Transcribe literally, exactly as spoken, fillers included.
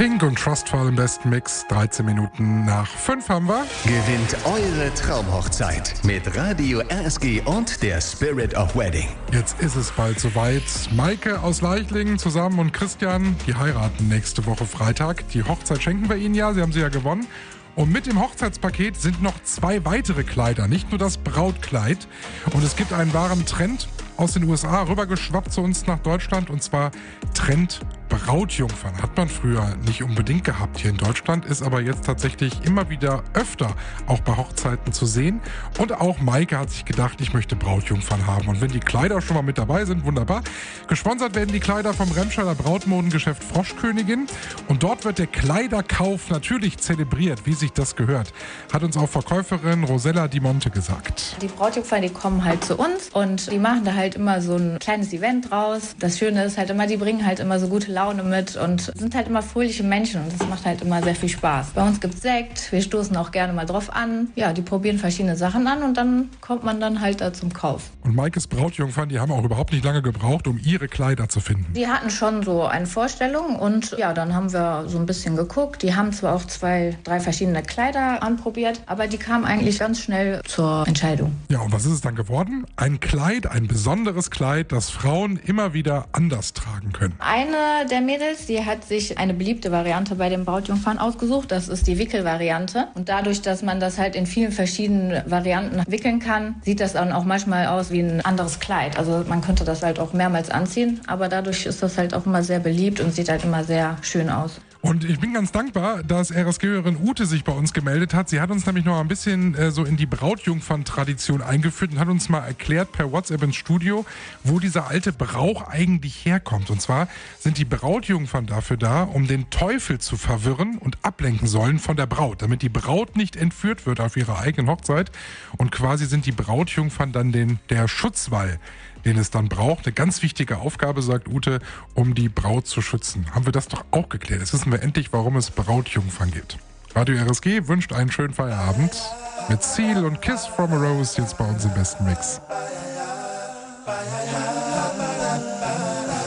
Pink und Trustful im besten Mix. dreizehn Minuten nach fünf haben wir. Gewinnt eure Traumhochzeit mit Radio R S G und der Spirit of Wedding. Jetzt ist es bald soweit. Maike aus Leichlingen zusammen und Christian, die heiraten nächste Woche Freitag. Die Hochzeit schenken wir ihnen ja, sie haben sie ja gewonnen. Und mit dem Hochzeitspaket sind noch zwei weitere Kleider, nicht nur das Brautkleid. Und es gibt einen wahren Trend aus den U S A rübergeschwappt zu uns nach Deutschland, und zwar Trend Brautjungfern. Hat man früher nicht unbedingt gehabt hier in Deutschland, ist aber jetzt tatsächlich immer wieder öfter auch bei Hochzeiten zu sehen. Und auch Maike hat sich gedacht, ich möchte Brautjungfern haben. Und wenn die Kleider schon mal mit dabei sind, wunderbar. Gesponsert werden die Kleider vom Remscheider Brautmodengeschäft Froschkönigin. Und dort wird der Kleiderkauf natürlich zelebriert, wie sich das gehört, hat uns auch Verkäuferin Rosella Di Monte gesagt. Die Brautjungfern, die kommen halt zu uns und die machen da halt immer so ein kleines Event draus. Das Schöne ist halt immer, die bringen halt immer so gute Laune mit und sind halt immer fröhliche Menschen und das macht halt immer sehr viel Spaß. Bei uns gibt's Sekt, wir stoßen auch gerne mal drauf an. Ja, die probieren verschiedene Sachen an und dann kommt man dann halt da zum Kauf. Und Maikes Brautjungfern, die haben auch überhaupt nicht lange gebraucht, um ihre Kleider zu finden. Die hatten schon so eine Vorstellung und ja, dann haben wir so ein bisschen geguckt. Die haben zwar auch zwei, drei verschiedene Kleider anprobiert, aber die kamen eigentlich ganz schnell zur Entscheidung. Ja, und was ist es dann geworden? Ein Kleid, ein besonderes Kleid, das Frauen immer wieder anders tragen können. Eine der Mädels, die hat sich eine beliebte Variante bei den Brautjungfern ausgesucht. Das ist die Wickelvariante. Und dadurch, dass man das halt in vielen verschiedenen Varianten wickeln kann, sieht das dann auch manchmal aus wie ein anderes Kleid. Also man könnte das halt auch mehrmals anziehen, aber dadurch ist das halt auch immer sehr beliebt und sieht halt immer sehr schön aus. Und ich bin ganz dankbar, dass R S G-Hörerin Ute sich bei uns gemeldet hat. Sie hat uns nämlich noch ein bisschen äh, so in die Brautjungfern-Tradition eingeführt und hat uns mal erklärt per WhatsApp ins Studio, wo dieser alte Brauch eigentlich herkommt. Und zwar sind die Brautjungfern dafür da, um den Teufel zu verwirren und ablenken sollen von der Braut, damit die Braut nicht entführt wird auf ihrer eigenen Hochzeit. Und quasi sind die Brautjungfern dann den, der Schutzwall, den es dann braucht. Eine ganz wichtige Aufgabe, sagt Ute, um die Braut zu schützen. Haben wir das doch auch geklärt. Jetzt wissen wir endlich, warum es Brautjungfern gibt. Radio R S G wünscht einen schönen Feierabend mit Seal und Kiss from a Rose jetzt bei uns im besten Mix.